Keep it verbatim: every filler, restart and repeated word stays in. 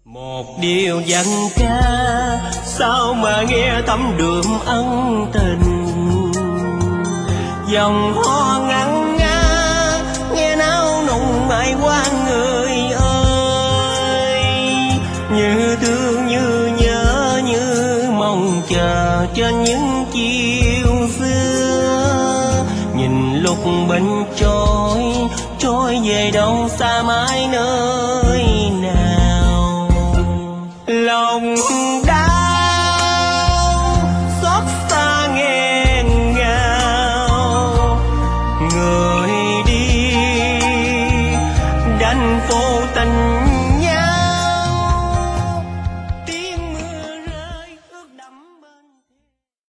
Một điều dân ca sao mà nghe thấm đượm ân tình, dòng hoa ngân nga nghe náo nùng mãi qua người ơi, như thương như nhớ như mong chờ trên những chiều xưa, nhìn lúc bình trôi trôi về đâu xa mãi nơi nào, lòng đã